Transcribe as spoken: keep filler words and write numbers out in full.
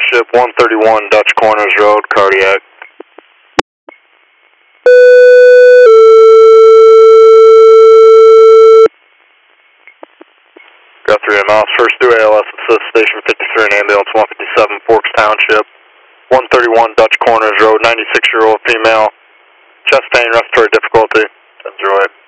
Township, one thirty-one Dutch Corners Road, cardiac. Got three miles, first through A L S assist, station fifty-three and ambulance one fifty-seven Forks Township, one thirty-one Dutch Corners Road, ninety-six year old female, chest pain, respiratory difficulty, enjoy it.